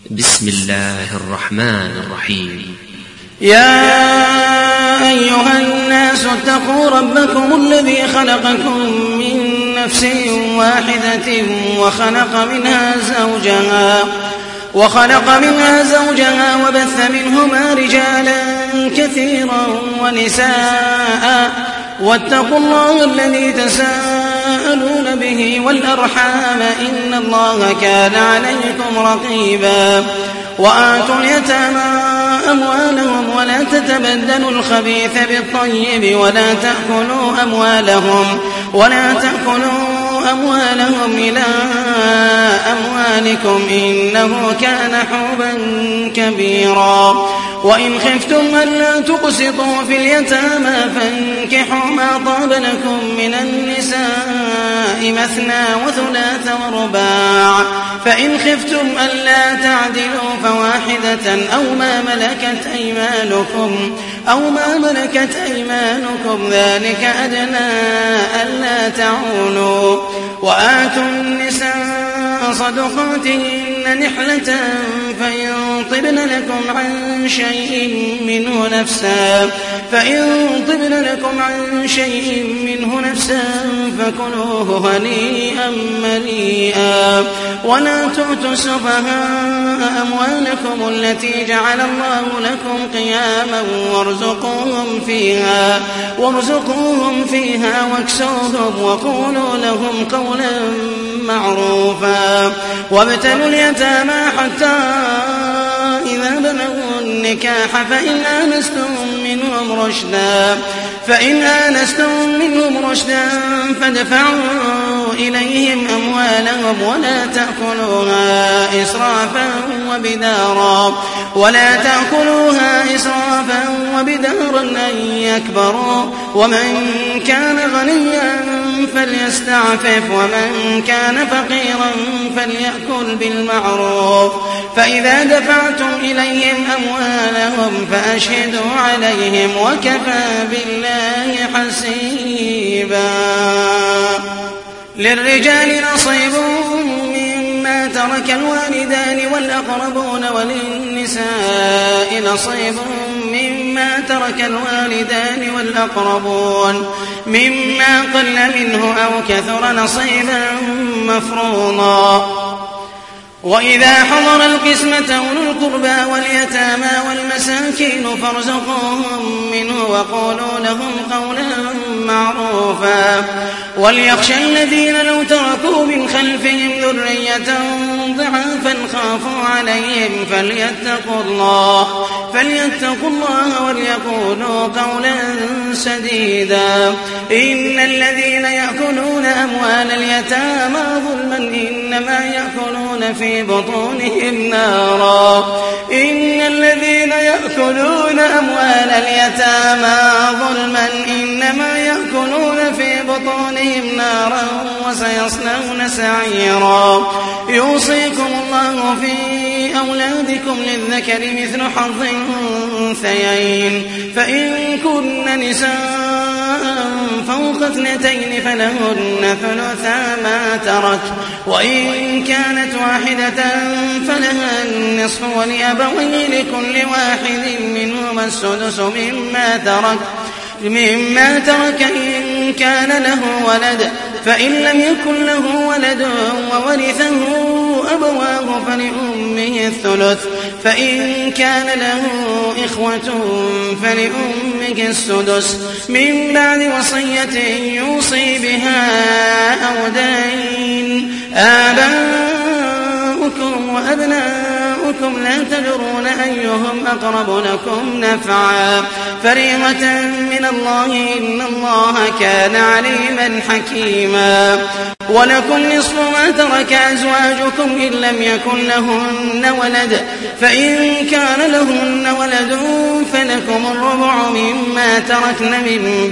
بسم الله الرحمن الرحيم. يا أيها الناس اتقوا ربكم الذي خلقكم من نفس واحدة وخلق منها زوجها وبث منهما رجالا كثيرا ونساء واتقوا الله الذي تساءلون به والأرحام إن الله كان عليكم رقيبا. وآتوا اليتامى أموالهم ولا تتبدلوا الخبيث بالطيب ولا تأكلوا أموالهم إلى أموالكم إنه كان حوبا كبيرا. وإن خفتم ألا تقسطوا في اليتامى فانكحوا ما طاب لكم من النساء مثنى وثلاث ورباع، فإن خفتم ألا تعدلوا فواحدة أو ما ملكت أيمانكم ذلك أدنى ألا تعولوا. وآتوا النساء صدقاتهن نحلة فإن طبن لكم عن شيء منه نفسا فكلوه هنيئا مريئا. ولا تؤتوا السفهاء أموالكم التي جعل الله لكم قياما وارزقوهم فيها واكسوهم وقولوا لهم قولا معروفا. وابتلوا اليتامى حتى إذا بلغوا النكاح فإن آنستم منهم رشدا فادفعوا إليهم أموالهم ولا تأكلوها إسرافا وبدارا أن يكبروا. ومن كان غنيا فليستعفف ومن كان فقيرا فليأكل بالمعروف. فإذا دفعتم إليهم أموالهم فأشهدوا عليهم وكفى بالله حسيبا. للرجال نصيب مما ترك الوالدان والأقربون وللنساء نصيب مما ترك الوالدان والأقربون مما قل منه أو كثر نصيبا مفروضا. وإذا حضر القسمة أولو القربى واليتامى والمساكين فارزقوهم منه وقولوا لهم قولا معروفا. وليخشى الذين لو تركوا من خلفهم ذرية ضعافا خافوا عليهم فليتقوا الله وليقولوا قولا سديدا. إن الذين يأكلون أموال اليتامى ظلما إنما يأكلون في بطونهم نارا وسيصلون سعيرا. يوصيكم الله في أولادكم للذكر مثل حظ الأنثيين، فإن كن نساء فوق 2 فلهن ثلثا ما ترك، وإن كانت واحدة فلها النصف ولأبويه لكل واحد منهما السدس مما ترك إن كان له ولد، فإن لم يكن له ولد وورثه أبواه فلأمه الثلث، فإن كان له إخوة فلأمه السدس من بعد وصية يوصي بها أو دين. آباؤكم وأبناؤكم لا تدرون أيهم أقرب لكم نفعا فريضة من الله إن الله كان عليما حكيما. ولكم نصف ما ترك أزواجكم إن لم يكن لهن ولد، فإن كان لهن ولد فلكم الربع مما تركن من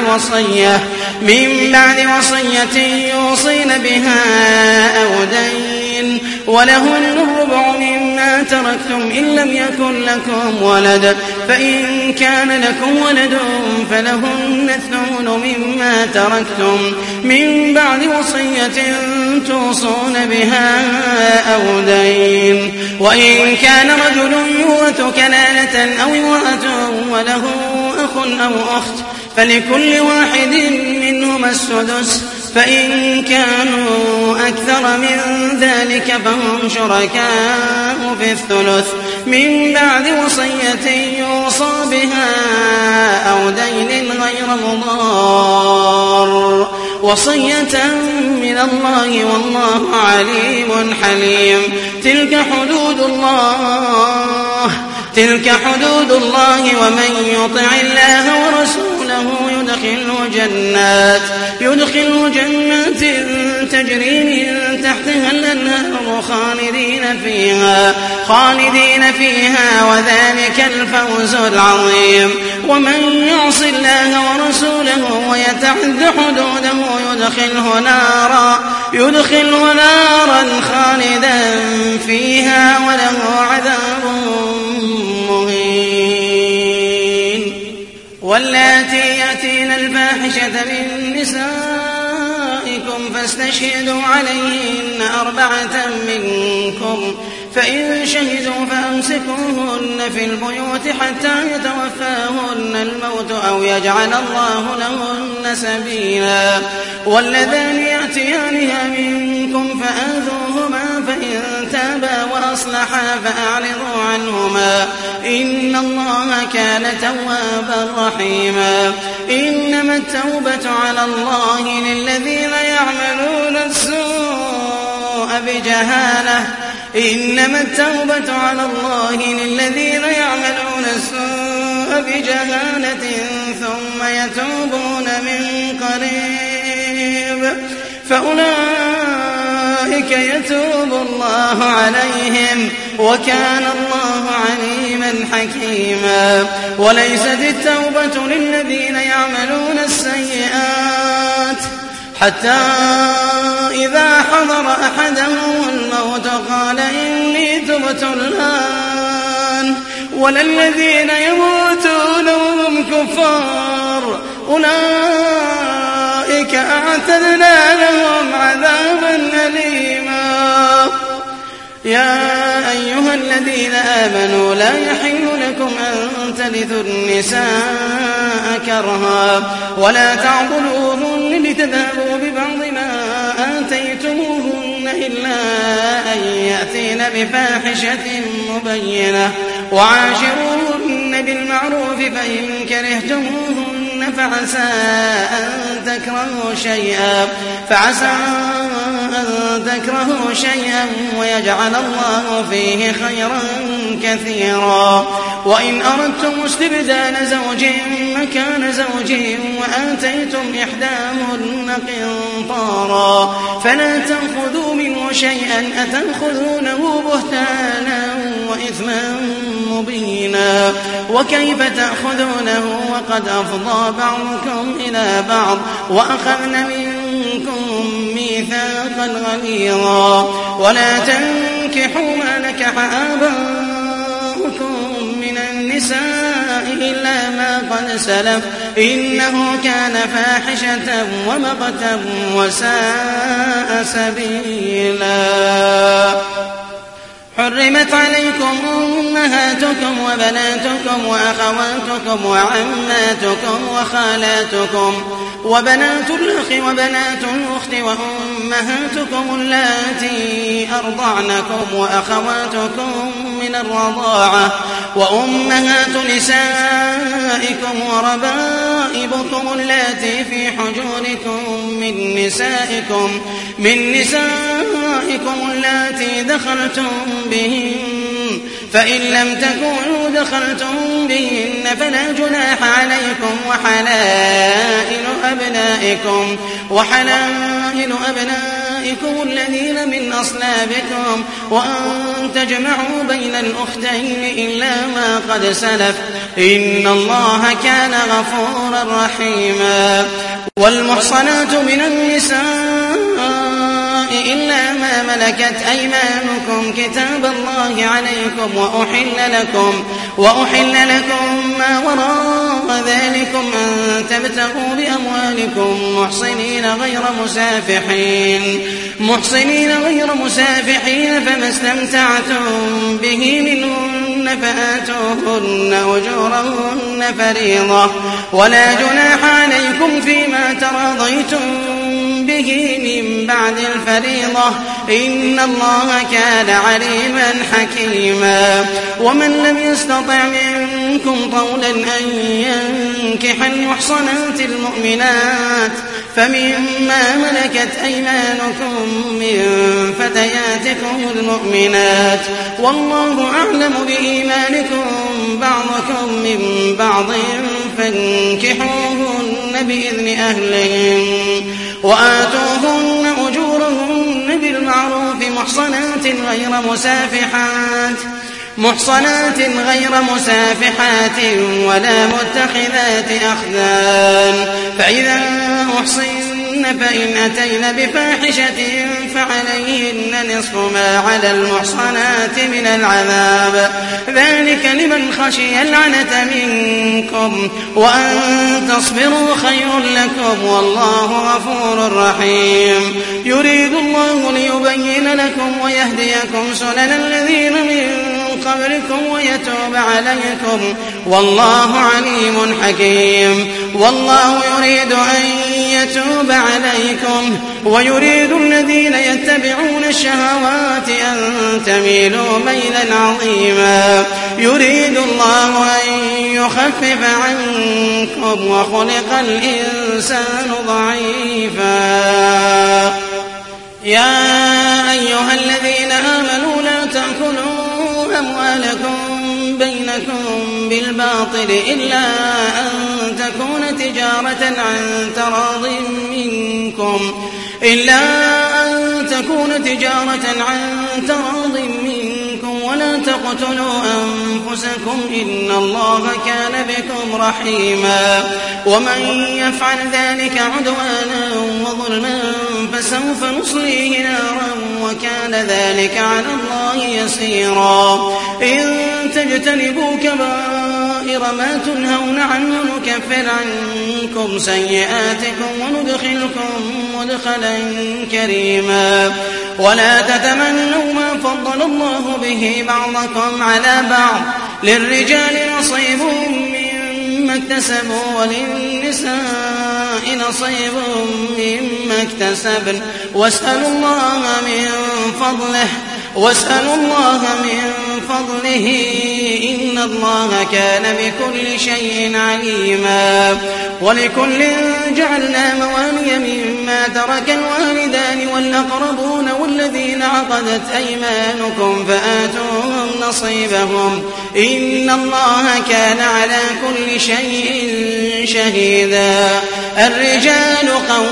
بعد وصية يوصين بها أو دين. ولهن الربع مما تركتم إن لم يكن لكم ولد، فإن كان لكم ولد فلهن الثمن مما تركتم من بعد وصية توصون بها أو دين. وإن كان رجل يورث كلالة أو امرأة وله أخ أو أخت فلكل واحد منهما السدس، فإن كانوا أكثر من ذلك فهم شركاء في الثلث من بعد وصية يوصى بها أو دين غير مضار، وصية من الله والله عليم حليم. تلك حدود الله ومن يطع الله ورسوله يدخله جنات تجري من تحتها الأنهار خالدين فيها وذلك الفوز العظيم. ومن يعص الله ورسوله ويتعد حدوده يدخله نارا خالدا فيها وله عذاب مهين. واللاتي يأتين الفاحشة من نسائكم فاستشهدوا عليهن 4 منكم، فإن شهدوا فأمسكوهن في البيوت حتى يتوفاهن الموت أو يجعل الله لهن سبيلا. واللذان يأتيانها منكم فآذوهما فإن تابا وأصلحا فأعرضوا عنهما إن الله كان توابا رحيما. إنما التوبة على الله للذين يعملون السوء بجهالة ثم يتوبون من قريب فأولئك يتوب الله عليهم وكان الله عليما حكيما. وليست التوبة للذين يعملون السيئات حتى إذا حضر أحدهم الموت قال إني تبت الآن، ولا الذين يموتون وهم كفار أولئك أعتدنا لهم عذابا أليما. يا أيها الذين آمنوا لا يحل لكم أن ترثوا النساء كرها ولا تعضلوهن لتذهبوا ببعض ما آتيتموهن إلا أن يأتين بفاحشة مبينة وعاشروهن بالمعروف، فإن كرهتموهن فعسى أن تكرهوا شيئا ويجعل الله فيه خيرا كثيرا. وإن أردتم استبدال زوج مكان زوج وآتيتم إحداهن قنطارا فلا تأخذوا منه شيئا أتأخذونه بهتانا وإثما مبينا. وكيف تأخذونه وقد أفضى بعضكم إلى بعض وأخذن منكم ميثاقا غليظا. ولا تنكحوا ما نكح آباؤكم من النساء إلا ما قد سلف إنه كان فاحشة ومقتا وساء سبيلا. حرمت عليكم أمهاتكم وبناتكم وأخواتكم وعماتكم وخالاتكم وبنات الأخ وبنات الأخت وأمهاتكم اللاتي أرضعنكم وأخواتكم من الرضاعة وأمهات نسائكم وربائبكم اللاتي في حجوركم من نسائكم اللاتي دخلتم بهن، فإن لم تكونوا دخلتم بهن فلا جناح عليكم وحلائل أبنائكم الذين من أصلابكم وأن تجمعوا بين الأختين إلا ما قد سلف إن الله كان غفورا رحيما. والمحصنات من النساء إلا ما ملكت أيمانكم كتاب الله عليكم وأحل لكم ما وراء ذلكم أن تبتغوا بأموالكم محصنين غير مسافحين فما استمتعتم به منهن فآتوهن أجورهن فريضة ولا جناح عليكم فيما تراضيتم به من بعد الفريضة إن الله كان عليما حكيما. ومن لم يستطع منكم طولا أن ينكح المحصنات المؤمنات فمما ملكت أيمانكم من فتياتكم المؤمنات والله أعلم بإيمانكم بعضكم من بعض فانكحوهن بإذن أهلهن وآتوهن أجورهن بالمعروف محصنات غير مسافحات ولا متخذات أخدان فإذا أحصن فإن أتين بفاحشة فعليهن نصف ما على المحصنات من العذاب ذلك لمن خشي العنة منكم وأن تصبروا خير لكم والله غفور رحيم. يريد الله ليبين لكم ويهديكم سنن الذين من قبلكم ويتوب عليكم والله عليم حكيم. والله يريد أن يتوب عليكم ويريد الذين يتبعون الشهوات أن تميلوا ميلا عظيما. يريد الله أن يخفف عنكم وخلق الإنسان ضعيفا. يا أيها الذين آمنوا لا تأكلوا أموالكم بينكم بالباطل إلا أن تكون تجارة عن تراض منكم ولا تقتلوا أنفسكم إن الله كان بكم رحيما. ومن يفعل ذلك عدوانا وظلما فسوف نصليه نارا وكان ذلك على الله يسيرا. إن تجتنبوا كبائر ما تنهون عنه نكفر عنكم سيئاتكم وندخلكم مدخلا كريما. ولا تتمنوا ما فضل الله به بعضكم على بعض للرجال نصيب مما اكتسبوا وللنساء نصيب مما اكتسبن واسألوا الله من فضله إن الله كان بكل شيء عليما. ولكل جعلنا موالي مما ترك الوالدان والأقربون والذين عقدت أيمانكم فآتوهم نصيبهم إن الله كان على كل شيء شهيدا. الرجال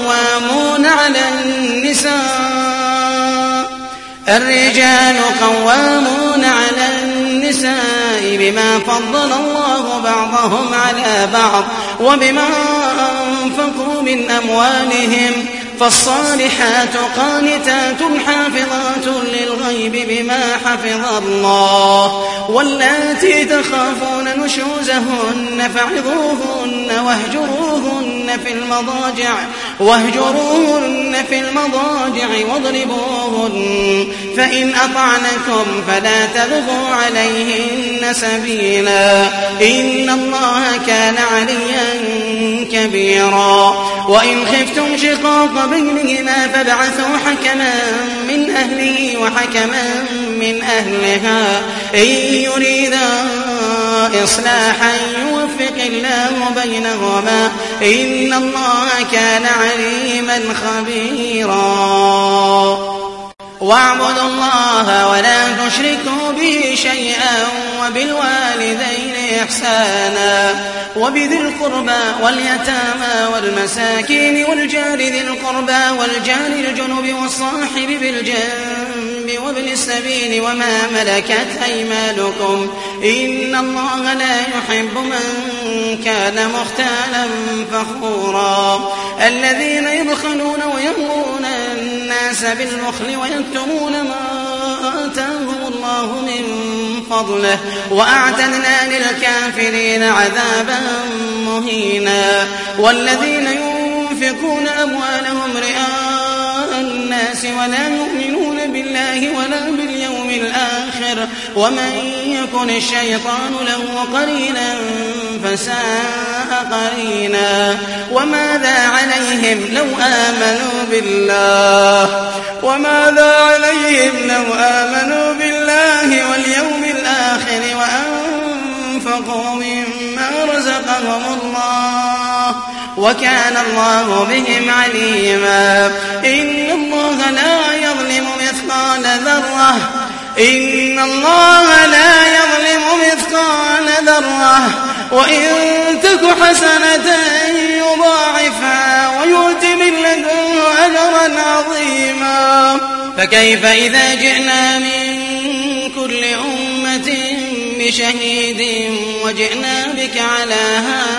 قوامون على النساء بما فضل الله بعضهم على بعض وبما أنفقوا من أموالهم فالصالحات قانتات حافظات للغيب بما حفظ الله. واللاتي تخافون نشوزهن فعظوهن واهجروهن في المضاجع واضربوهن فإن أطعنكم فلا تبغوا عليهن سبيلا إن الله كان عليا كبيرا. وإن خفتم شقاق بينهما فابعثوا حكما من أهله وحكما من أهلها إن يريدا إصلاحا يوفق الله بينهما إن الله كان عليما خبيرا. واعبدوا الله ولا تشركوا به شيئا وبالوالدين إحسانا وبذي القربى واليتامى والمساكين والجار ذي القربى والجار الجنب والصاحب بالجنب وابن السبيل وما ملكت أيمانكم إن الله لا يحب من كان مختالا فخورا. الذين يبخلون ويأمرون الناس الناس بالبخل ويكتمون ما آتاهم الله من فضله وأعتدنا للكافرين عذابا مهينا. والذين ينفقون أموالهم رئاء الناس ولا يؤمنون بالله ولا باليوم الآخر ومن يكن الشيطان له قرينا فساء قرينا. وماذا عليهم لو آمنوا بالله واليوم الآخر وأنفقوا مما رزقهم الله وكان الله بهم عليما. إن الله لا يظلم مثقال ذرة وإن تك حسنة يضاعفها ويؤت من لدنه أجرا عظيما. فكيف إذا جئنا من كل أمة بشهيد وجئنا بك على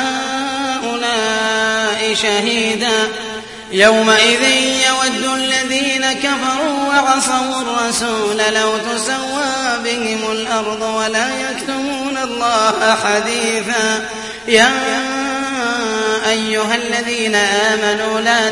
هؤلاء شهيدا. يومئذ يود الذين كفروا وعصوا الرسول لو تسوى بهم الأرض ولا يكتمون الله حديثا. يا أيها الذين آمنوا لا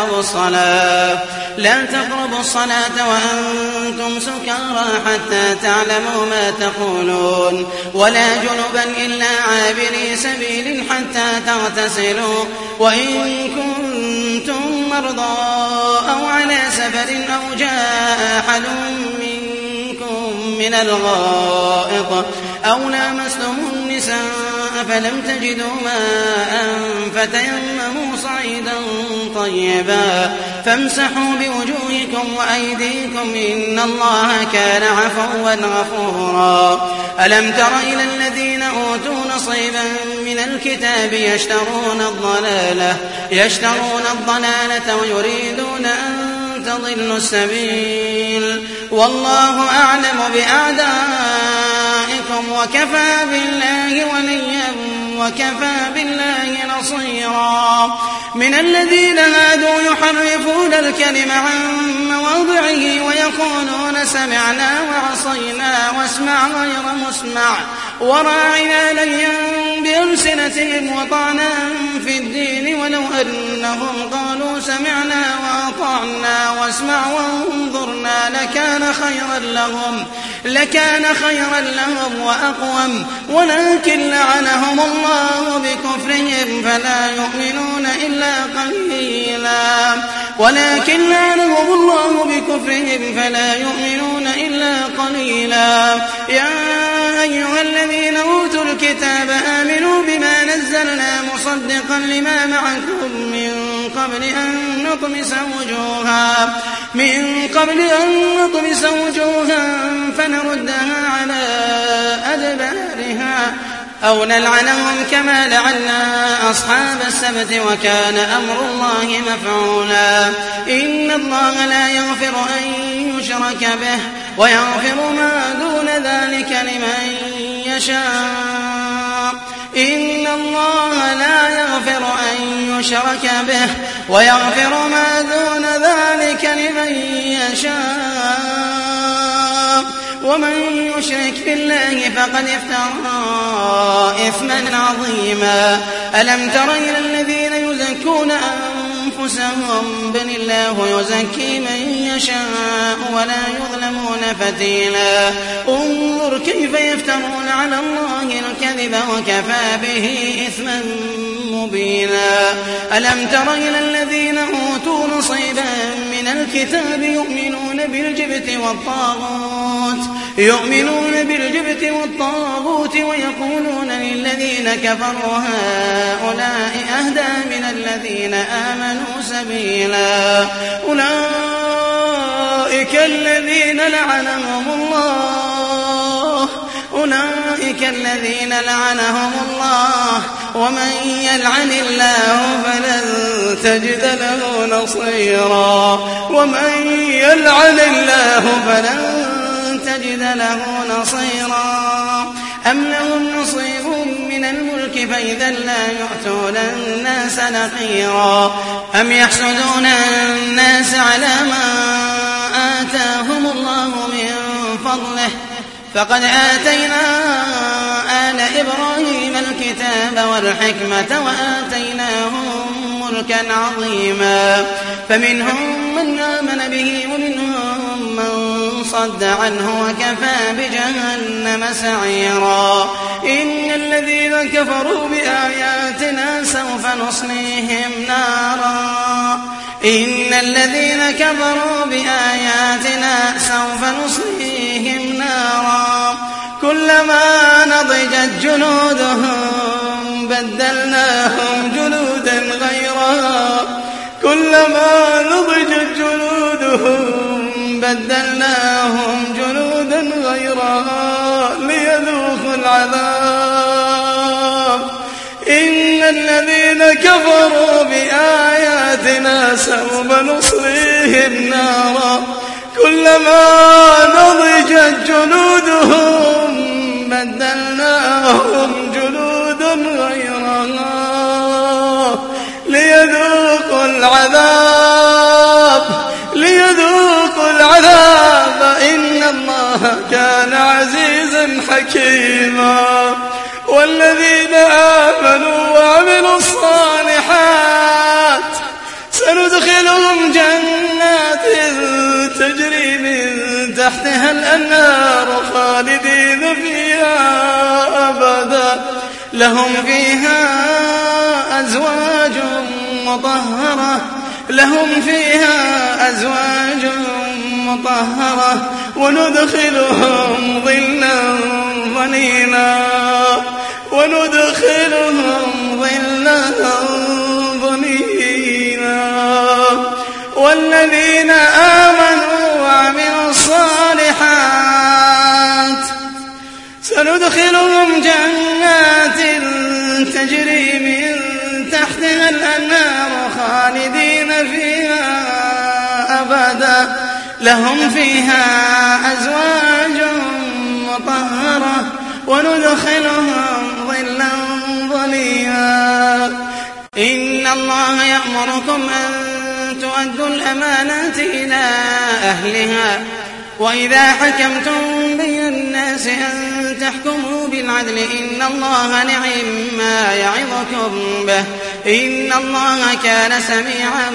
تقربوا الصلاة وأنتم سكارى حتى تعلموا ما تقولون ولا جنبا إلا عابري سبيل حتى تغتسلوا وإن كنتم مرضى أو على سفر أو جاء أحد منكم من الغائط أو لامستم النساء فلم تجدوا ماء فتيمموا صعيدا طيبا فامسحوا بوجوهكم وأيديكم إن الله كان عفوا غفورا. ألم تر إلى الذين أوتوا نصيبا من الكتاب يشترون الضلالة ويريدون أن تضلوا السبيل والله أعلم بأعدائكم وكفى بالله وليا وكفى بالله نصيرا. من الذين هادوا يحرفون الكلم عن مواضعه ويقولون سمعنا وعصينا واسمع غير مسمع وراعنا ليا بألسنتهم وطعنا في الدين ولو أنهم قالوا سمعنا وأطعنا واسمع وانظرنا لكان خيرا لهم وأقوم ولكن لعنهم الله بكفرهم فلا يؤمنون إلا قليلا. يا أيها الذين أوتوا الكتاب آمنوا بما نزلنا مصدقا لما معكم من قبل أن نطمس وجوها فنردها على أدبارها أو نلعنهم كما لعنا أصحاب السبت وكان أمر الله مفعولا. إن الله لا يغفر أن يشرك به ويغفر ما دون ذلك لمن يشاء. إن الله لا يغفر أن يشرك به ويغفر ما دون ذلك لمن يشاء ومن يشرك بالله فقد افترى إثما عظيما. ألم تر إلى الذين يزكون أنفسهم بل الله يزكي من يشاء ولا يظلمون فتيلا. انظر كيف يفترون على الله الكذب وكفى به إثما مبينا. ألم تر إلى الذين أوتوا نصيبا من الكتاب يؤمنون بالجبت والطاغوت ويقولون للذين كفروا هؤلاء أهدى من الذين آمنوا سبيلا. أولئك الذين لعنهم الله ومن يلعن الله فلن تجد له نصيرا. أم لهم نصيب من من الملك فإذا لا يؤتون الناس نقيرا أم يحسدون الناس على ما آتاهم الله من فضله فقد آتينا آل إبراهيم الكتاب والحكمة وآتيناهم ملكا عظيما فمنهم من آمن به ومنهم من صد عنه وكفى بجهنم سعيرا إن الذين كفروا بآياتنا سوف نصليهم نارا كلما نضجت جلودهم بدلناهم جلودا غيرها ليذوقوا العذاب إن الذين كفروا بآياتنا سوف نصليهم نارا كلما نضجت جلودهم بدلناهم جلودا غيرها ليذوقوا العذاب إن الله كان عزيزا حكيما والذين آمنوا وعملوا الصالحات سندخلهم جنات تجري من تحتها الأنهار خالدين فيها أبدا لهم فيها أزواج مطهرة وندخلهم ظلا ظليلا والذين آمنوا وعملوا الصالحات سندخلهم جنات تجري من تحتها الأنهار خالدين فيها أبدا لهم فيها أزواج مطهرة وندخلهم ظلا ظليلا إن الله يأمركم أن تؤدوا الأمانات إلى أهلها وإذا حكمتم بين الناس أن تحكموا بالعدل إن الله نعم يعظكم به إن الله كان سميعا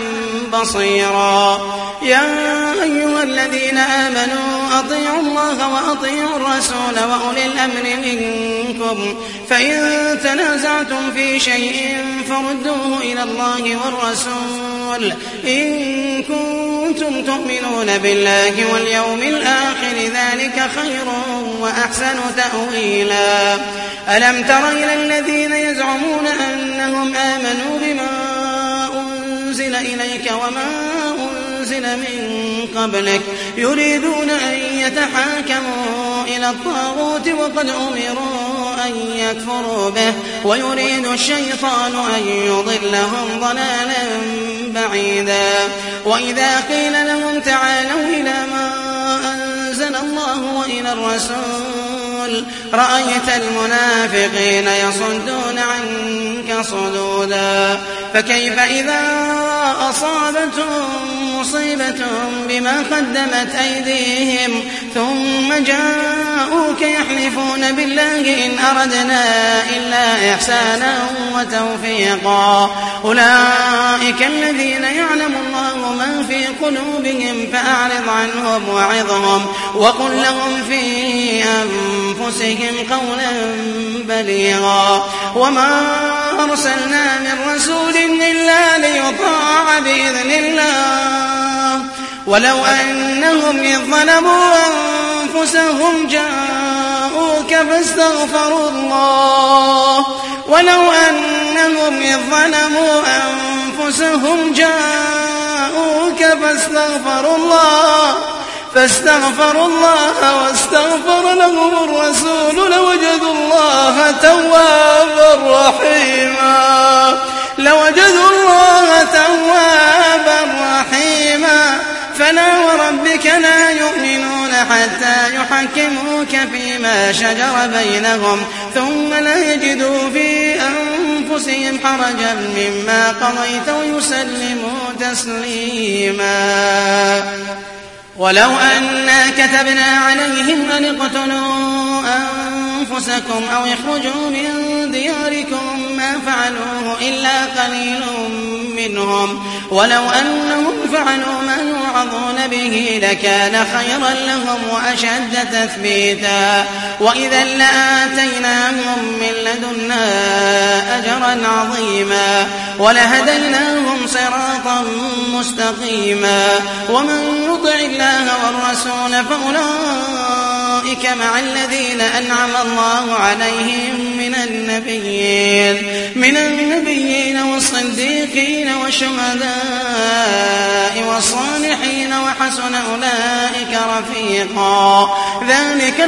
بصيرا يا أيها الذين آمنوا أطيعوا الله وأطيعوا الرسول وأولي الأمر منكم فإن تنازعتم في شيء فردوه إلى الله والرسول إن كنتم تؤمنون بالله واليوم الآخر ذلك خير وأحسن تأويلا ألم تر إلى الذين يزعمون أنهم آمنوا بما أنزل إليك وما أنزل من قبلك يريدون أن يتحاكموا إلى الطاغوت وقد أمروا أن يكفروا به ويريد الشيطان أن يضلهم ضلالا بعيدا وإذا قيل لهم تعالوا إلى ما أنزل الله وإلى الرسول رأيت المنافقين يصدون عنك صدودا فكيف إذا أصابتهم مصيبة بما قدمت أيديهم ثم جاءوك يحلفون بالله إن أردنا إلا إحسانا وتوفيقا أولئك الذين يعلم الله ما في قلوبهم فأعرض عنهم وعظهم وقل لهم في أنفسهم قولا بليغا وما أرسلنا من رسول إلا ليطاع بإذن الله ولو أنهم إذ ظلموا أنفسهم جاءوك فاستغفروا الله واستغفر لهم الرسول لوجدوا الله توابا رحيما فلا وربك لا يؤمنون حتى يحكموك فيما شجر بينهم ثم لا يجدوا في أنفسهم حرجا مما قضيت ويسلموا تسليما. ولو أنا كتبنا عليهم أن اقتلوا أنفسكم أو اخرجوا من دياركم ما فعلوه إلا قليل منهم ولو أنهم فعلوا ما يوعظون به لكان خيرا لهم وأشد تثبيتا وإذا لآتيناهم من لدنا أجرا عظيما ولهديناهم صراطا مستقيما. ومن يطع الله والرسول فأولئك مع الذين أنعم الله عليهم من النبيين والصديقين والشهداء والصالحين وحسن أولئك رفيقا. ذلك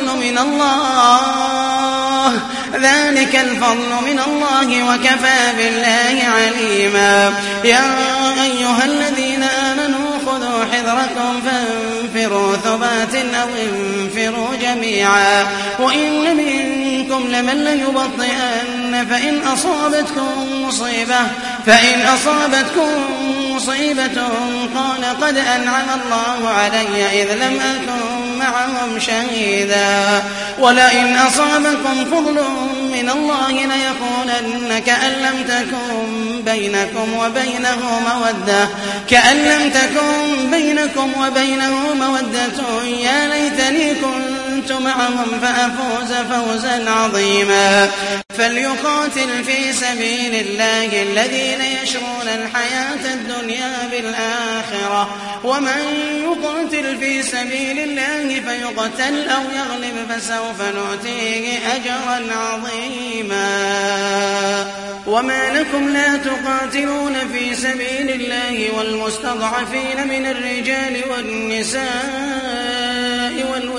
الفضل من الله وكفى بالله عليما. يا أيها الذين آمنوا خذوا حذركم فانفروا ثبات أو انفروا جميعا وإن منكم لمن ليبطئن فإن أصابتكم مصيبة قال قد أنعم الله علي إذ لم أكن معهم شهيدا ولئن أصابكم فضل من الله ليقولن كأن لم تكن بينكم وبينه مودة يا ليتني كنت معهم فأفوز فوزا عظيما. فليقاتل في سبيل الله الذين يشرون الحياة الدنيا بالآخرة ومن يقاتل في سبيل الله فيقتل أو يغلب فسوف نؤتيه أجرا عظيما. وما لكم لا تقاتلون في سبيل الله والمستضعفين من الرجال والنساء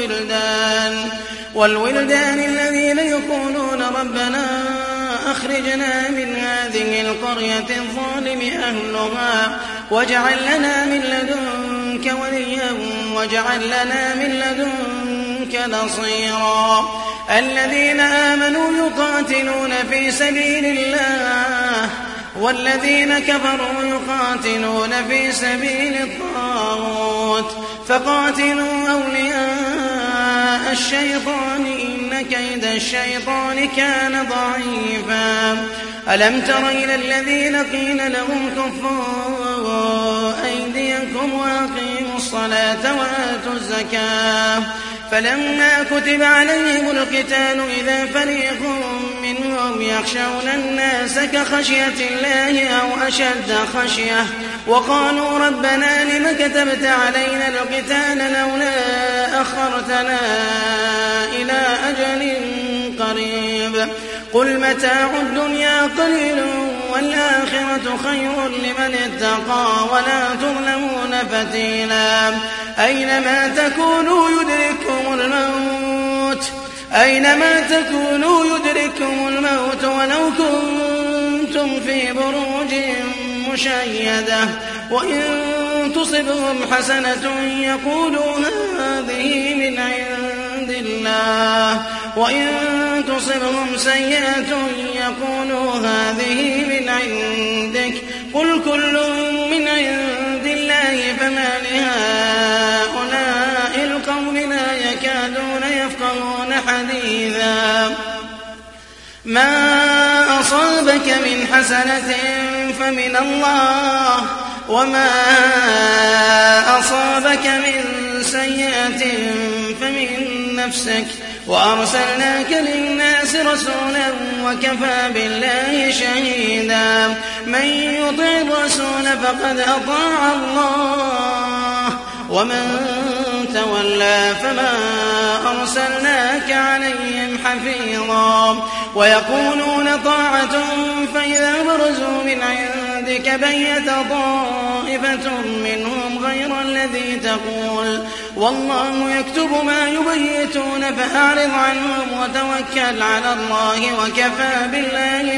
والولدان الذين يقولون ربنا أخرجنا من هذه القرية الظالم أهلها واجعل لنا من لدنك وليا واجعل لنا من لدنك نصيرا. الذين آمنوا يقاتلون في سبيل الله والذين كفروا يقاتلون في سبيل الطاغوت فقاتلوا أولياء الشيطان إن كيد الشيطان كان ضعيفا. ألم تر إلى الذين قيل لهم كفوا أيديكم وأقيموا الصلاة وآتوا الزكاة فلما كتب عليهم القتال إذا فريق منهم يخشون الناس كخشية الله أو أشد خشية وقالوا ربنا لم كتبت علينا القتال لولا أخرتنا إلى أجل قريب قل متاع الدنيا قليل والآخرة خير لمن اتقى ولا تظلمون فتيلا. أينما تكونوا يدرككم الموت ولو كنتم في بروج مشيدة وإن تصبهم حسنة يقولوا هذه من عند الله وإن تصبهم سيئة يقولوا هذه من عندك قل كل من عند الله فما لهؤلاء القوم لا يكادون يفقهون حديثا. ما أصابك من حسنة فمن الله وما أصابك من سيئة فمن نفسك وأرسلناك للناس رسولا وكفى بالله شهيدا. من يطع الرسول فقد أطاع الله ومن تولى فما أرسلناك عليهم حفيظا. ويقولون طاعة فإذا برزوا من عندك بيت طائفة منهم غير الذي تقول والله يكتب ما يبيتون فأعرض عنهم وتوكل على الله وكفى بالله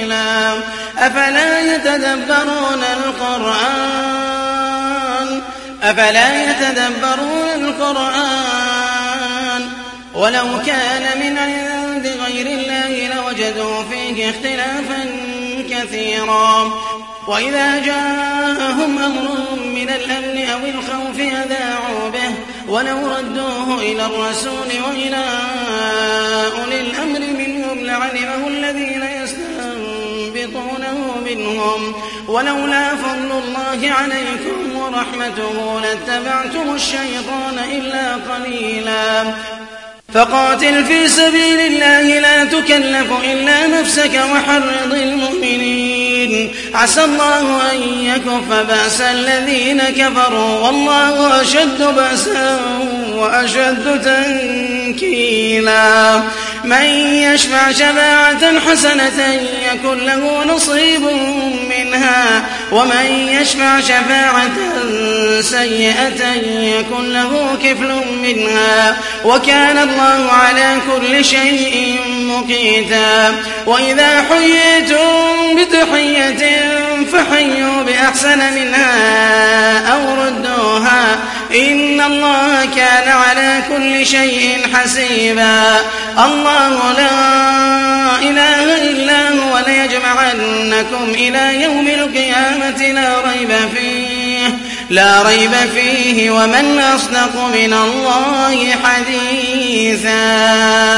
وكيلا. أفلا يتدبرون القرآن أفلا يتدبرون القرآن ولو كان من عند غير الله لوجدوا فيه اختلافا كثيرا وإذا جاءهم أمر من الأمن أو الخوف أذاعوا به ولو ردوه إلى الرسول وإلى أولي الأمر منهم لعلمه الذين يستنبطونه منهم ولولا فضل الله عليكم ورحمته لاتبعتم الشيطان إلا قليلا فقاتل في سبيل الله لا تكلف إلا نفسك وحرض المؤمنين عسى الله أن يكف بأس الذين كفروا والله أشد بأسا وأشد تنكيلا من يشفع شفاعة حسنة يكن له نصيب منها ومن يشفع شفاعة سيئة يكن له كفل منها وكان الله على كل شيء مقيتا وإذا حييتم بتحية فحيوا بأحسن منها أو ردوها إن الله كان على كل شيء حسيبا الله لا إله إلا هو ليجمعنكم إلى يوم القيامة لا ريب فيه ومن أصدق من الله حديثا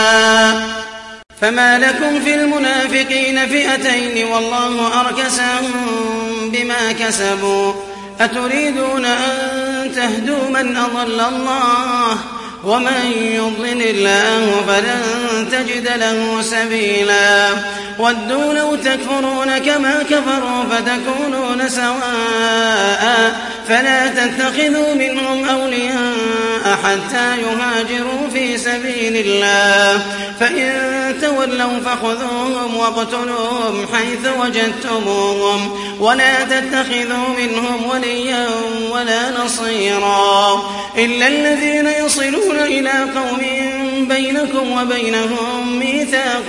فما لكم في المنافقين فئتين والله أركسهم بما كسبوا أتريدون أن تهدوا من أضل الله ومن يضلل الله فلن تجد له سبيلا ودوا لو تكفرون كما كفروا فتكونون سواء فلا تتخذوا منهم أولياء حتى يهاجروا في سبيل الله فإن تولوا فخذوهم واقتلوهم حيث وجدتموهم ولا تتخذوا منهم وليا ولا نصيرا إلا الذين يصلون إلى قوم بينكم وبينهم ميثاق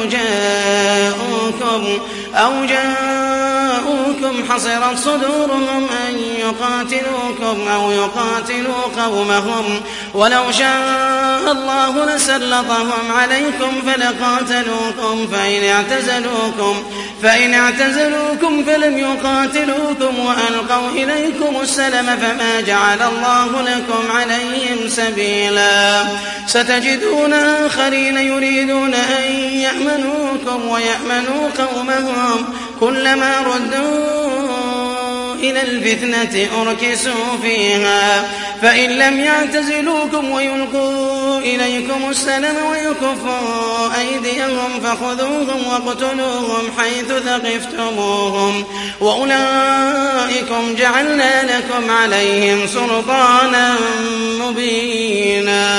أو جاءوكم حصرت صدورهم أن يقاتلوكم أو يقاتلوا قومهم ولو شاء الله لسلطهم عليكم فلقاتلوكم فإن اعتزلوكم فلم يقاتلوكم وألقوا إليكم السلم فما جعل الله لكم عليهم سبيلا ستجدون آخرين يريدون أن يأمنوكم ويأمنوا قومهم كلما ردوا إلى الفتنة أركسوا فيها فإن لم يعتزلوكم ويلقوا إليكم السلم ويكفوا أيديهم فخذوهم واقتلوهم حيث ثقفتموهم وأولئكم جعلنا لكم عليهم سلطانا مبينا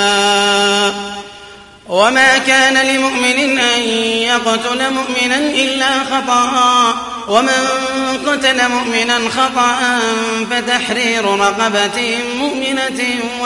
وما كان لمؤمن أن يقتل مؤمنا إلا خطأ ومن قتل مؤمنا خطأ فتحرير رقبة مؤمنة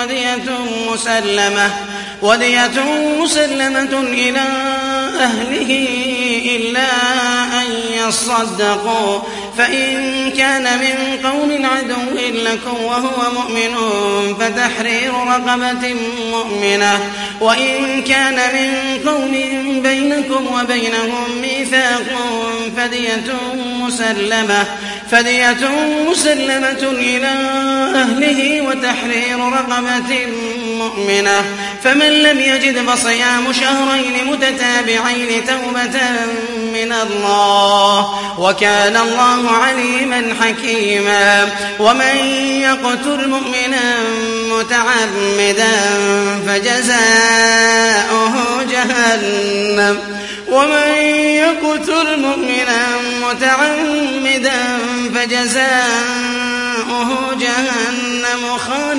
ودية مسلمة إلى أهله إلا أن يصدقوا فإن كان من قوم عدو لكم وهو مؤمن فتحرير رقبة مؤمنة وإن كان من قوم بينكم وبينهم ميثاق فدية مسلمة إلى أهله وتحرير رقبة مؤمنة فمن لم يجد فصيام شهرين متتابعين توبة من الله وكان الله عليما حكيما ومن يقتل مؤمنا متعمدا فجزاؤه جهنم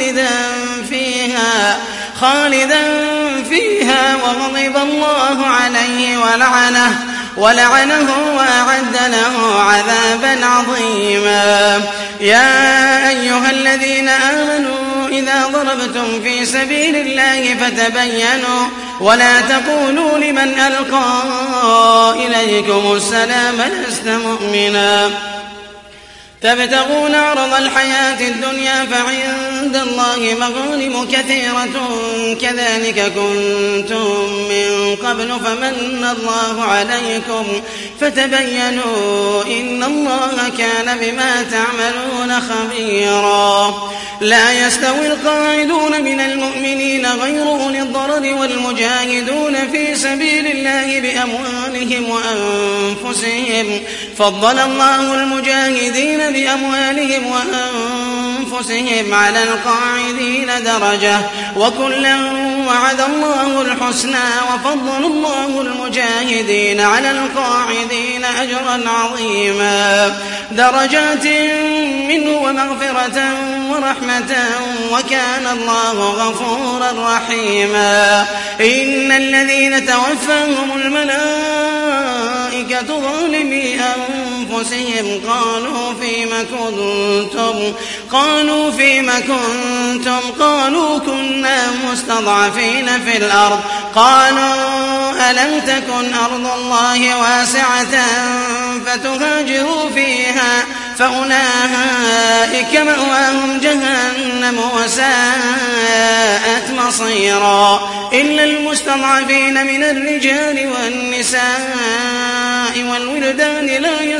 خالدا فيها وغضب الله عليه ولعنه وأعد له عذابا عظيما يا أيها الذين آمنوا إذا ضربتم في سبيل الله فتبينوا ولا تقولوا لمن ألقى إليكم السلام لست مؤمنا تبتغون عرض الحياة الدنيا فعند الله مغانم كثيرة كذلك كنتم من قبل فمن الله عليكم فتبينوا إن الله كان بما تعملون خبيرا. لا يستوي القاعدون من المؤمنين غير أولي الضرر والمجاهدون في سبيل الله بأموالهم وأنفسهم فضل الله المجاهدين بأموالهم وأنفسهم على القاعدين درجة وكلا وعد الله الحسنى وفضل الله المجاهدين على القاعدين أجرا عظيما درجات منه ومغفرة ورحمة وكان الله غفورا رحيما. إن الذين توفاهم الملائكة ظالمي أنفسهم قالوا فيم كنتم قالوا كنا مستضعفين في الأرض قالوا ألم تكن أرض الله واسعة فتهاجروا فيها فأولئك مأواهم جهنم وساءت مصيرا. إلا المستضعفين من الرجال والنساء والولدان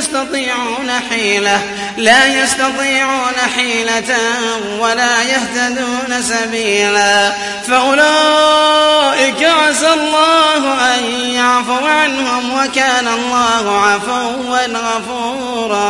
لا يستطيعون حيلة ولا يهتدون سبيلا فأولئك عسى الله أن يعفو عنهم وكان الله عفوا غفورا.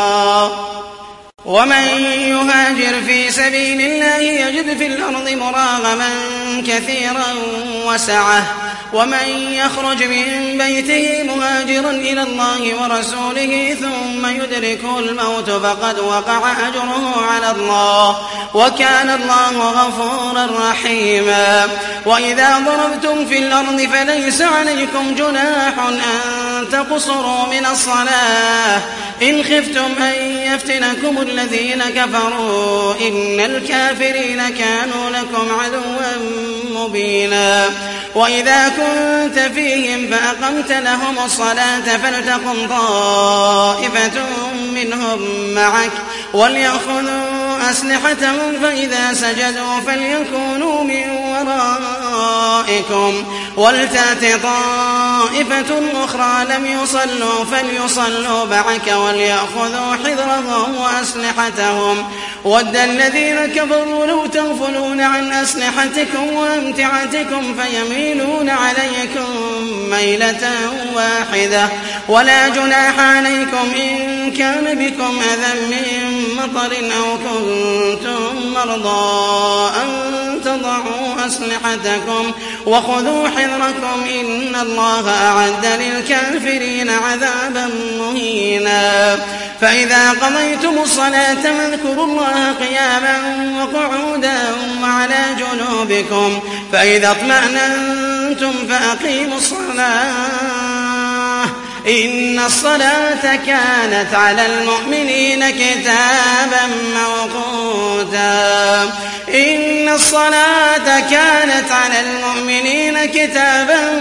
ومن يهاجر في سبيل الله يجد في الأرض مراغما كثيرا وسعة ومن يخرج من بيته مهاجرا إلى الله ورسوله ثم يدركه الموت فقد وقع أجره على الله وكان الله غفورا رحيما. وإذا ضربتم في الأرض فليس عليكم جناح أن تقصروا من الصلاة إن خفتم أن يفتنكم الذين كفروا إن الكافرين كانوا لكم عدوا مبينا. وإذا كنت فيهم فأقمت لهم الصلاة فلتقم طائفة منهم معك وليأخذوا أسلحتهم فإذا سجدوا فليكونوا من ورائكم ولتأت طائفة أخرى لم يصلوا فليصلوا معك وليأخذوا حذرهم وأسلحتهم ود الذين كفروا لو تغفلون عن أسلحتكم وأمتعتكم فيميلون عليكم ميلة واحدة ولا جناح عليكم إن كان بكم أذى من مطر أو كنتم مرضى أن تضعوا أسلحتكم وخذوا حذركم إن الله أعد للكافرين عذابا مهينا. فإذا قضيتم الصلاة فاذكروا الله قياما وقعودا وعلى جنوبكم فإذا اطمأننتم فأقيموا الصلاة إن الصلاة كانت على المؤمنين كتابا موقوتا. إن الصلاة كانت على المؤمنين كتابا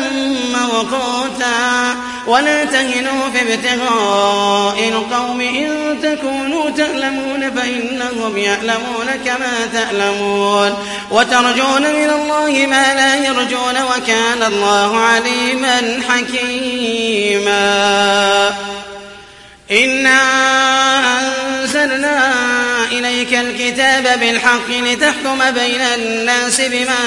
موقوتا. ولا تهنوا في ابتغاء القوم إن تكونوا تألمون فإنهم يألمون كما تألمون وترجون من الله ما لا يرجون وكان الله عليما حكيما. إنا أنزلنا إليك الكتاب بالحق لتحكم بين الناس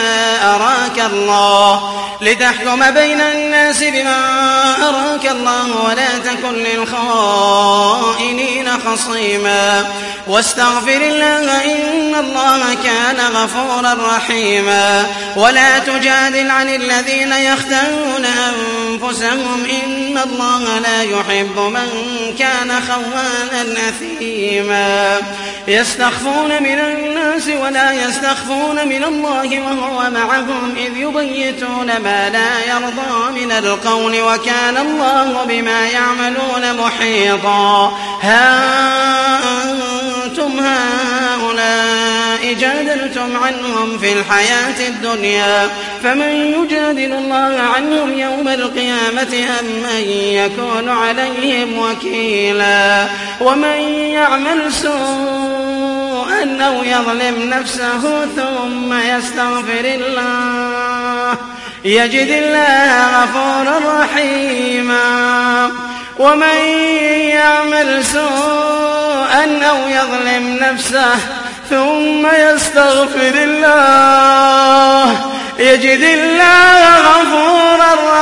بما أراك الله ولا تكن للخائنين خصيما واستغفر الله إن الله كان غفورا رحيما. ولا تجادل عن الذين يختارون أنفسهم إن الله لا يحب من كان خوانا أثيما. يستخفون من الناس ولا يستخفون من الله وهو معهم إذ يبيتون ما لا يرضى من القول وكان الله بما يعملون محيطا. ها أنتم هؤلاء الذي جادلتم عنهم في الحياة الدنيا فمن يجادل الله عنهم يوم القيامة أم من يكون عليهم وكيلا ومن يعمل سوءا أو يظلم نفسه ثم يستغفر الله يجد الله غفورا رحيما ومن يعمل سوءا أو يظلم نفسه ثم يستغفر الله يجد الله غفورا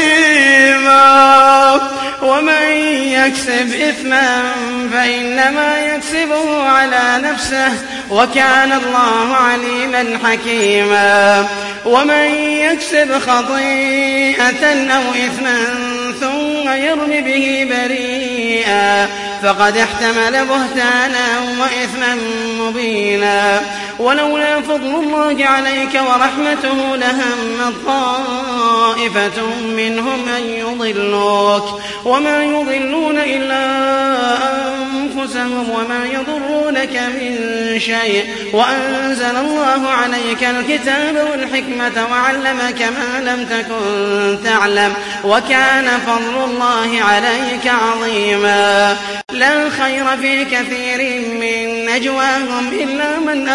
رحيما ومن يكسب إثما فإنما يكسبه على نفسه وكان الله عليما حكيما ومن يكسب خطيئة أو إثما ثم يرم به بريئا فقد احتمل بهتانا وإثما مبينا ولولا فضل الله عليك ورحمته لهم طائفة منهم أن يضلوك وما يضلون إلا أنفسهم وما يضرونك من شيء وأنزل الله عليك الكتاب والحكمة وعلمك ما لم تكن تعلم وكان فضل الله عليك عظيما لا خير في كثير من نجواهم إلا من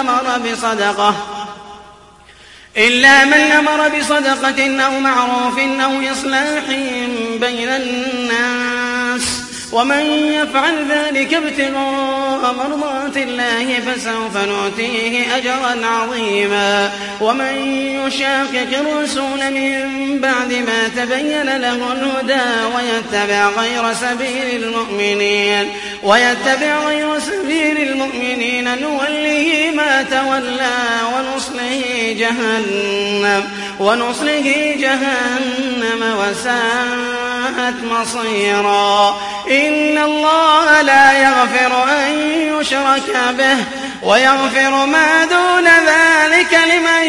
أمر بصدقة أو معروف أو إصلاح بين الناس ومن يفعل ذلك ابتغاء مرضات الله فسوف نؤتيه أجرا عظيما ومن يشاقق الرسول من بعد ما تبين له الهدى ويتبع غير سبيل المؤمنين نوله ما تولى ونصله جهنم وساءت مصيرا إن الله لا يغفر أن يشرك به ويغفر ما دون ذلك لمن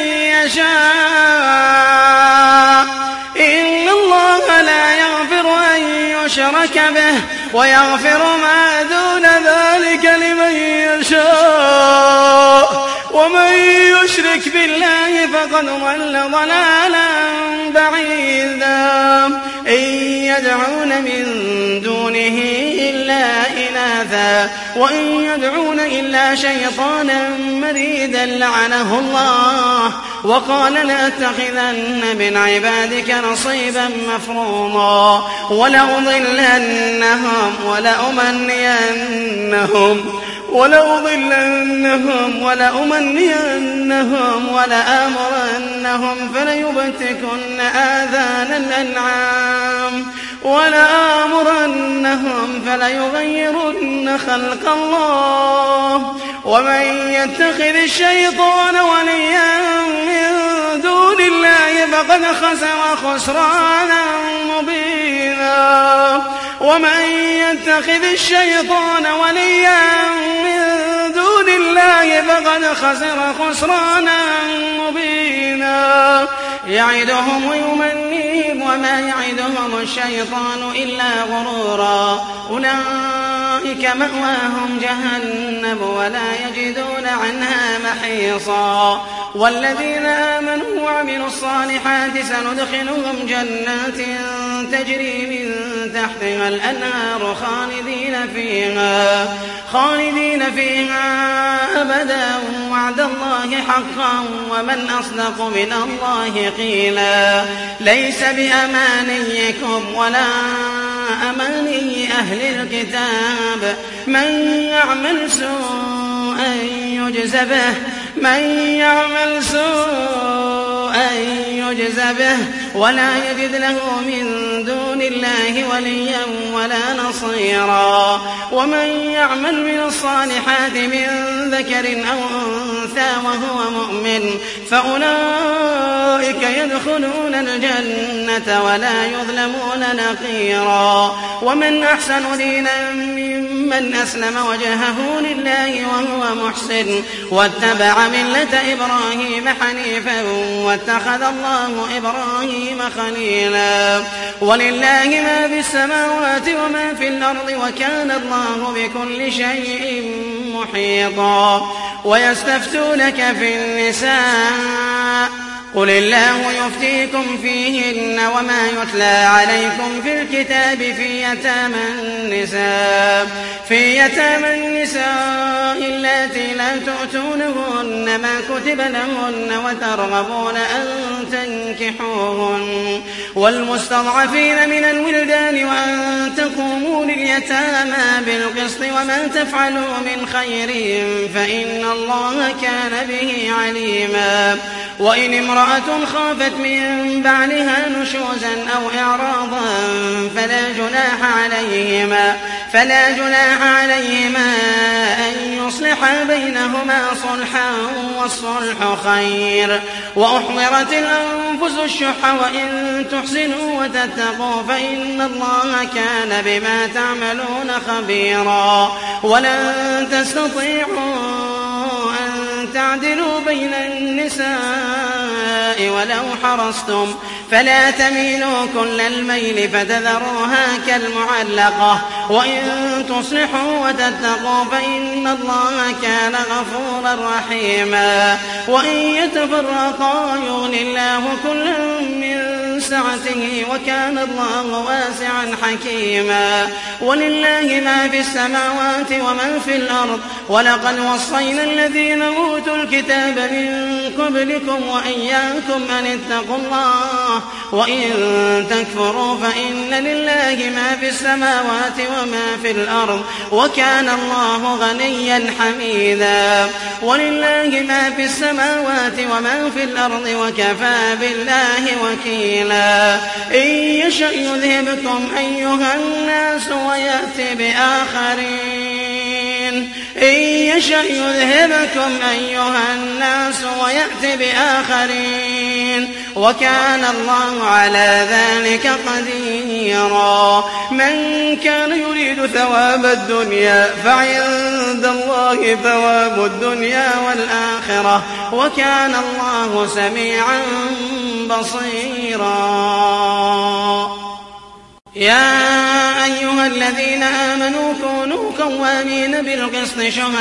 يشاء إن الله لا يغفر أن يشرك به ويغفر ما دون ذلك لمن يشاء ومن يشرك بالله فقد ضل ضلالا بعيدا إن يدعون من دونه إلا إناثا وإن يدعون إلا شيطانا مريدا لعنه الله وقال لأتخذن من عبادك نصيبا مفروضا ولأضلنهم ولأمنينهم ولآمرنهم فليبتكن آذان الأنعام ولآمرنهم فليغيرن خلق الله ومن يتخذ الشيطان وليا من دون الله فقد خسر خسرانا مبينا ومن يتخذ الشيطان وليا من دون الله فقد خسر خسرانا مبينا يعدهم ويمنيهم وما يعدهم الشيطان إلا غرورا أولئك مأواهم جهنم ولا يجدون عنها محيصا والذين آمنوا وعملوا الصالحات سندخلهم جنات تجري من تحتها الأنهار خالدين فيها أبدا وعد الله حقا ومن أصدق من الله قيلا ليس بأمانيكم ولا أماني أهل الكتاب من يعمل سوءا يجز به ولا يجد له من دون الله وليا ولا نصيرا ومن يعمل من الصالحات من ذكر أو أنثى وهو مؤمن فأولئك يدخلون الجنة ولا يظلمون نقيرا ومن أحسن دينا ممن أسلم وجهه لله وهو محسن واتبع ملة إبراهيم حنيفا واتخذ الله إبراهيم إبراهيم خليلا ولله ما في السماوات وما في الأرض وكان الله بكل شيء محيطا ويستفتونك في النساء قل الله يفتيكم فيهن وما يتلى عليكم في الكتاب في يتامى النساء اللاتي لا تؤتونهن ما كتب لهن وترغبون أن تنكحوهن والمستضعفين من الولدان وأن تقوموا لليتامى بالقسط وما تفعلوا من خير فإن الله كان به عليما وإن امرأة خافت من بعلها نشوزا أو إعراضا فلا جناح عليهما أن يصلحا بينهما صلحا والصلح خير وأحضرت الأنفس الشح وإن تحسنوا وتتقوا فإن الله كان بما تعملون خبيرا ولن تستطيعوا أن تعدلوا بين النساء ولو حرصتم فلا تميلوا كل الميل فتذروها كالمعلقة وإن تصلحوا وتتقوا فإن الله كان غفورا رحيما وإن يتفرقا يغن الله كلا من سعته وكان الله واسعا حكيما ولله ما في السماوات وما في الأرض ولقد وصينا الذين أوتوا الكتاب من قبلكم وإياكم أن اتقوا الله وإن تكفروا فإن لله ما في السماوات وما في الأرض وكان الله غنيا حميدا ولله ما في السماوات وما في الأرض وكفى بالله وكيلا إن يشأ يذهبكم أيها الناس ويأتي بآخرين وكان الله على ذلك قديرا من كان يريد ثواب الدنيا فعند الله ثواب الدنيا والآخرة وكان الله سميعا بصيرا يا أيها الذين آمنوا كونوا قوامين بالقسط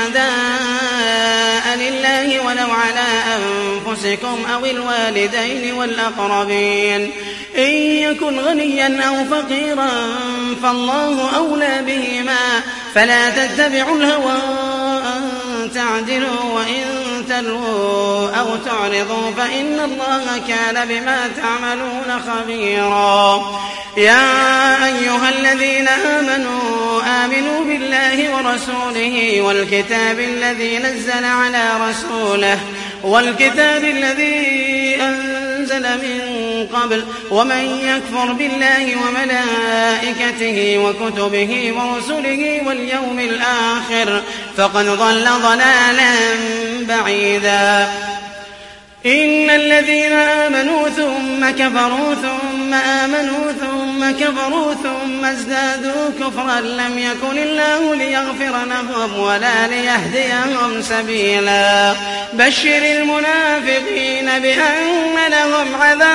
شهداء لله ولو على أنفسكم أو الوالدين والأقربين إن يكن غنيا أو فقيرا فالله أولى بهما فلا تتبعوا الهوى أن تعدلوا وإن تلووا أو تعرضوا فإن الله كان بما تعملون خبيرا يا أيها الذين آمنوا بالله ورسوله والكتاب الذي نزل على رسوله والكتاب الذي أنزل من قبل ومن يكفر بالله وملائكته وكتبه ورسله واليوم الآخر فقد ضل ضلالا بعيدا إن الذين آمنوا ثم كفروا ثم آمنوا ثم كفروا ثم ازدادوا كفرا لم يكن الله ليغفر لهم ولا ليهديهم سبيلا بشر المنافقين بأن لهم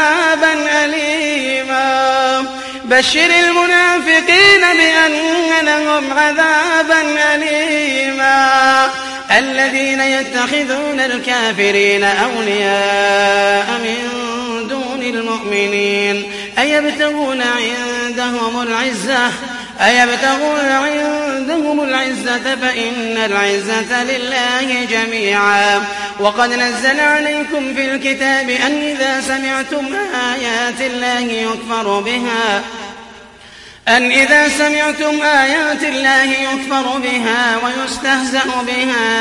عذابا أليما الذين يتخذون الكافرين أولياء من دون المؤمنين أيبتغون عندهم العزة فإن العزة لله جميعا وقد نزل عليكم في الكتاب أن إذا سمعتم آيات الله يكفر بها ويستهزأ بها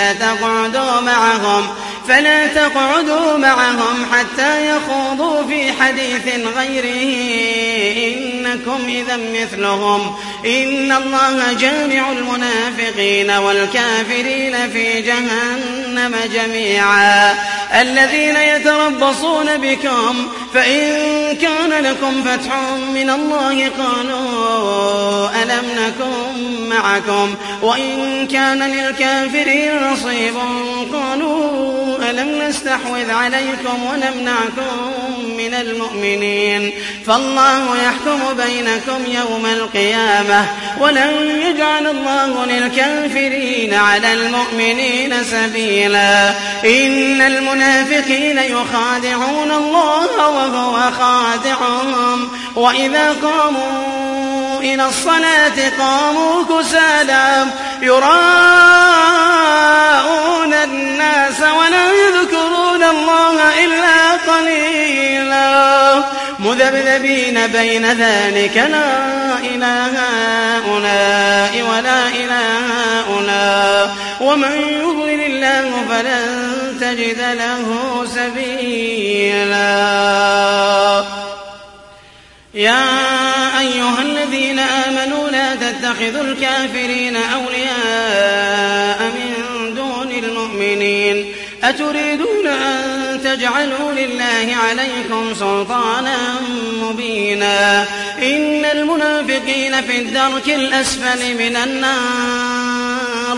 فلا تقعدوا معهم حتى يخوضوا في حديث غيره إنكم إذا مثلهم إن الله جامع المنافقين والكافرين في جهنم جميعا الذين يتربصون بكم فإن كان لكم فتح من الله قالوا ألم نكن معكم وإن كان للكافرين نصيب قالوا ألم نستحوذ عليكم ونمنعكم من المؤمنين فالله يحكم بينكم يوم القيامة ولن يجعل الله للكافرين على المؤمنين سبيلا إن المنافقين يخادعون الله وهو خادعهم وإذا قاموا إلى الصلاة قاموا كسالى يراءون الناس ولا يذكرون الله إلا قليلا مذبذبين بين ذلك لا إله هؤلاء ولا إله هؤلاء ومن يضلل الله فلن تجد له سبيلا. يا أيها الذين آمنوا لا تتخذوا الكافرين أولياء من دون المؤمنين أتريدون أن تجعلوا لله عليكم سلطانا مبينا إن المنافقين في الدرك الأسفل من النار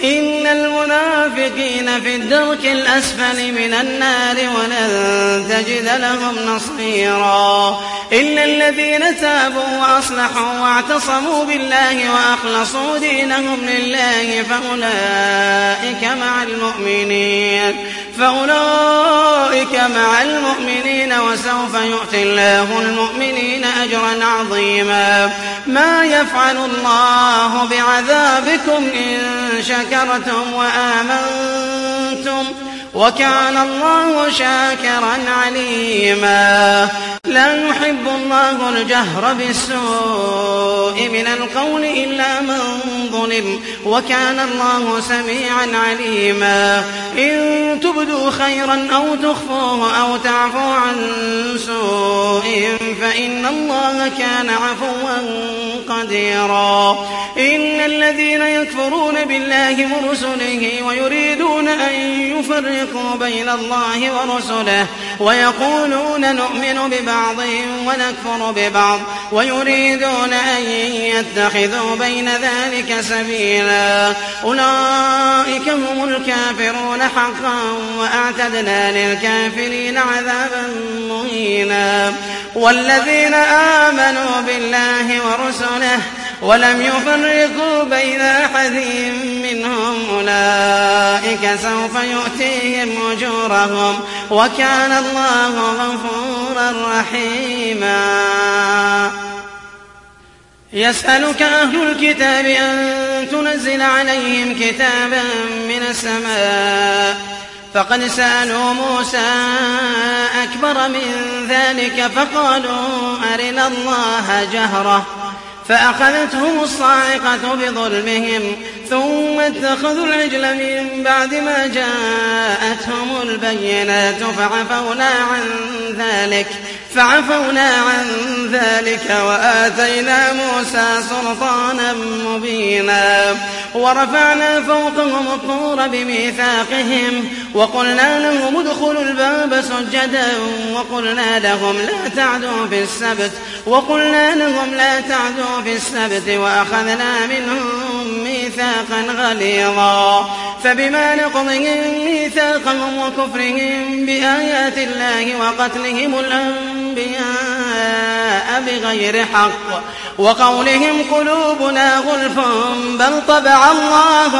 ولن تجد لهم نصيرا إلا الذين تابوا وأصلحوا واعتصموا بالله وأخلصوا دينهم لله فأولئك مع المؤمنين وسوف يؤتي الله المؤمنين أجرا عظيما. ما يفعل الله بعذابكم إن شكرتم وآمنتم وكان الله شاكرا عليما. لا يحب الله الجهر بالسوء من القول إلا من ظلم وكان الله سميعا عليما. إن تبدوا خيرا أو تخفوه أو تعفوا عن سوء فإن الله كان عفوا قديرا. إن الذين يكفرون بالله ورسله ويريدون أن يفرقوا بين الله ورسله ويقولون نؤمن ببعض ونكفر ببعض ويريدون أن يتخذوا بين ذلك سبيلا أولئك هم الكافرون حقا وأعتدنا للكافرين عذابا مهينا. والذين آمنوا بالله ورسله ولم يفرقوا بين أحد منهم أولئك سوف يؤتيهم أجورهم وكان الله غفورا رحيما. يسألك أهل الكتاب أن تنزل عليهم كتابا من السماء فقد سألوا موسى أكبر من ذلك فقالوا أرنا الله جهرة فأخذتهم الصاعقة بظلمهم ثم اتخذوا العجل من بعد ما جاءتهم البينات فعفونا عن ذلك وآتينا موسى سلطانا مبينا. ورفعنا فوقهم الطور بميثاقهم وقلنا لهم ادخلوا الباب سجدا وقلنا لهم لا تعدوا في السبت وأخذنا منهم ميثاقا غليظا. فبما نقضهم ميثاقهم وكفرهم بآيات الله وقتلهم الأنبياء بغير حق وقولهم قلوبنا غلف بل طبع الله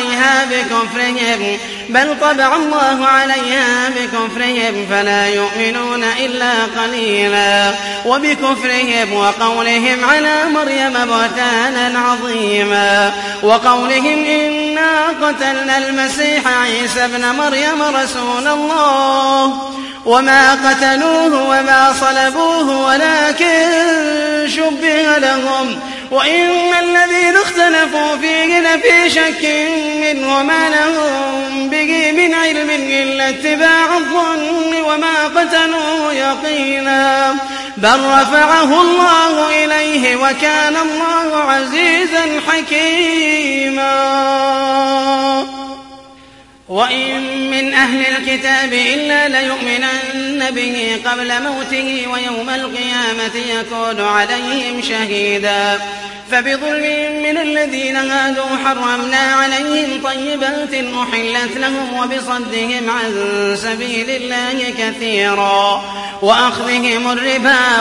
عليها بكفرهم فلا يؤمنون إلا قليلا. وبكفرهم وقولهم على مريم بهتانا عظيما وقولهم إنا قتلنا المسيح عيسى ابن مريم رسول الله وما قتلوه وما صلبوه ولكن شبه لهم وإن الذين اختلفوا فيه لفي شك منه ما لهم به من علم إلا اتباع الظن وما قتلوه يقينا بل رفعه الله إليه وكان الله عزيزا حكيما. وإن من أهل الكتاب إلا ليؤمنن به قبل موته ويوم القيامة يكون عليهم شهيدا فبظلم من الذين هادوا حرمنا عليهم طيبات أحلت لهم وبصدهم عن سبيل الله كثيرا وأخذهم الربا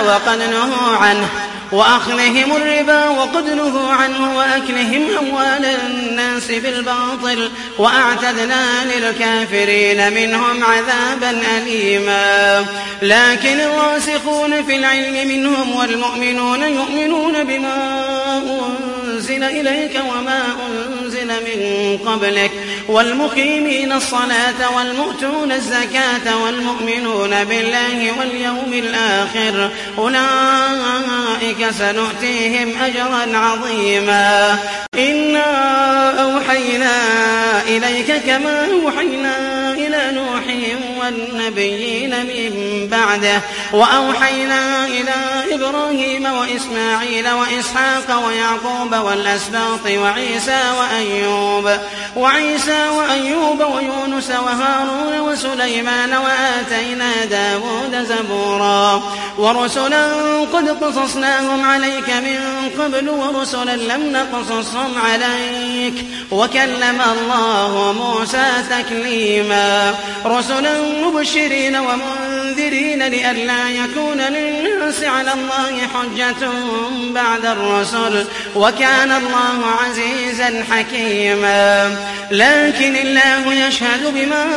وقد نهوا عنه وأكلهم أموال الناس بالباطل وأعتدنا للكافرين منهم عذابا أليما لكن الراسخون في العلم منهم والمؤمنون يؤمنون بما أنزل إليك وما أنزل من قبلك والمقيمين الصلاة والمؤتون الزكاة والمؤمنون بالله واليوم الآخر أولئك سنؤتيهم أجرا عظيما إنا أوحينا إليك كما أوحينا إلى نوح والنبيين من بعده وأوحينا إلى إبراهيم وإسماعيل وإسحاق ويعقوب والأسباط وعيسى وأيوب ويونس وهارون وسليمان وآتينا داود زبورا ورسلا قد قصصناهم عليك من قبل ورسلا لم نقصصهم عليك وكلم الله موسى تكليما رسلا مبشرين ومنذرين لئلا يكون للناس على الله حجة بعد الرسل وكان الله عزيزا حكيما لكن الله يشهد بما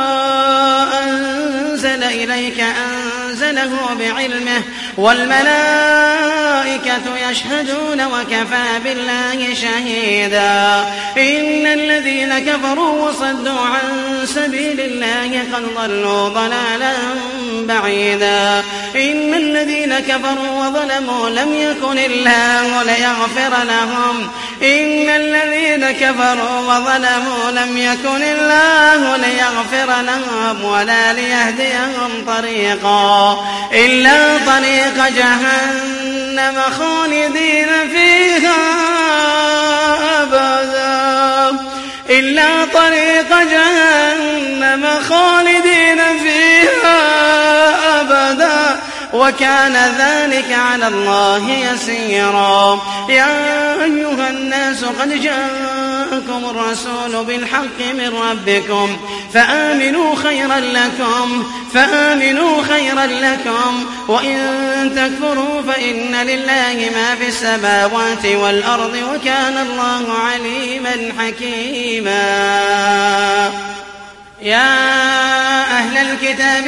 أنزل إليك أنزله بعلمه والملائكة يشهدون وكفى بالله شهيدا إن الذين كفروا وصدوا عن سبيل الله قد ضلوا ضلالا بعيدا إن الذين كفروا وظلموا لم يكن الله ليغفر لهم ولا ليهديهم طريقا إلا طريق جهنم خالدين فيها أبدا وكان ذلك على الله يسيرا يا أيها الناس قد جاءكم الرسول بالحق من ربكم فآمنوا خيرا لكم وإن تكفروا فإن لله ما في السماوات والأرض وكان الله عليما حكيما يا أهل الكتاب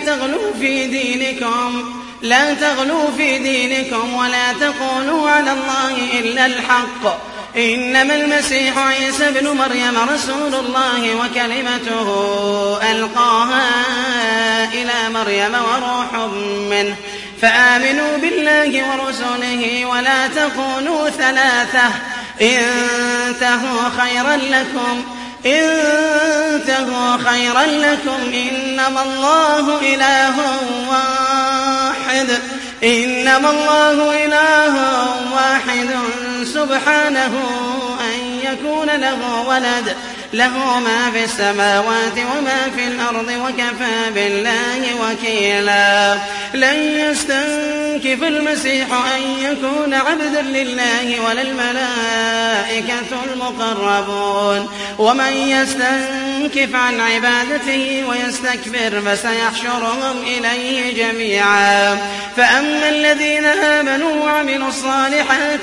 لا تغلوا في دينكم ولا تقولوا على الله إلا الحق إنما المسيح عيسى ابن مريم رسول الله وكلمته ألقاها إلى مريم وروح منه فآمنوا بالله ورسوله ولا تكونوا ثلاثة انتهوا خيرا لكم إنما الله إله واحد سبحانه أن يكون له ولد له ما في السماوات وما في الأرض وكفى بالله وكيلا لن يستنكف المسيح أن يكون عبدا لله ولا الملائكة المقربون ومن يستنكف عن عبادته ويستكبر فسيحشرهم إليه جميعا فأما الذين آمنوا وعملوا الصالحات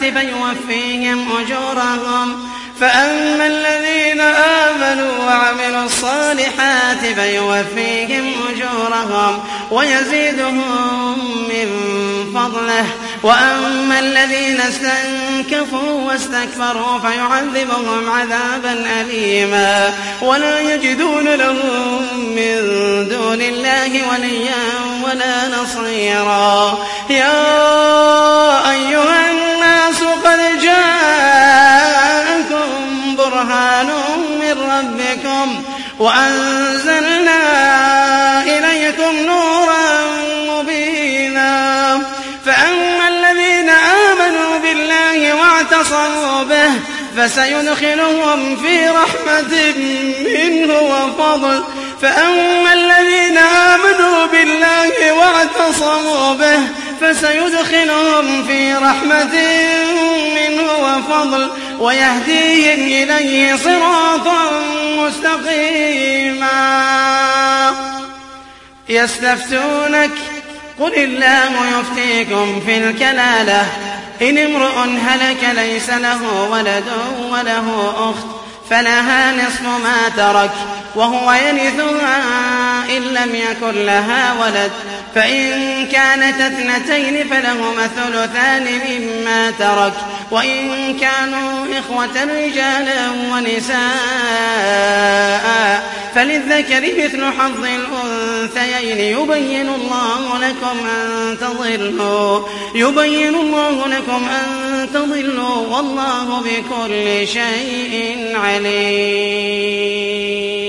فيوفيهم أجورهم ويزيدهم من فضله وأما الذين استنكفوا واستكبروا فيعذبهم عذابا أليما ولا يجدون لهم من دون الله وليا ولا نصيرا يا أيها الناس قد جاءكم برهان من ربكم وأنزلنا إليكم نورا فأما الذين آمنوا بالله واعتصموا به فسيدخلهم في رحمة منه وفضل. فأما الذين آمنوا بالله واعتصموا به فسيدخلهم في رحمة منه وفضل ويهديهم إليه صراطا مستقيما. يستفتونك قل الله يفتيكم في الكلالة إن امرؤ هلك ليس له ولد وله أخت فلها نصف ما ترك وهو يرثها إن لم يكن لها ولد فإن كانت اثنتين فلهما الثلثان مما ترك وإن كانوا إخوة رجالا ونساء فللذكر مثل حظ الأنثيين يبين الله لكم أن تضلوا، والله بكل شيء عليم. والله بكل شيء عليم.